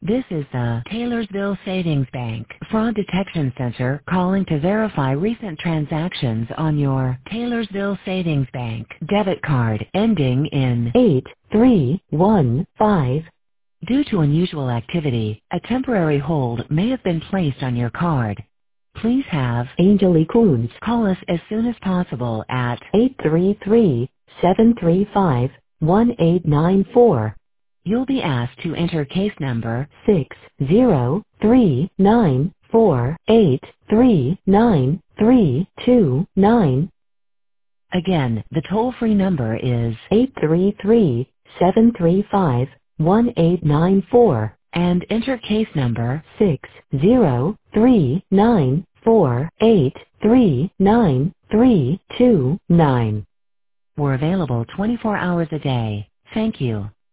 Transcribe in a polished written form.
This is the Taylorsville Savings Bank Fraud Detection Center calling to verify recent transactions on your Taylorsville Savings Bank debit card ending in 8315. Due to unusual activity, a temporary hold may have been placed on your card. Please have Angeli Coons call us as soon as possible at 833-735-1894. You'll be asked to enter case number 60394839329. Again, the toll-free number is 833-735-1894 and enter case number 60394839329. We're available 24 hours a day. Thank you.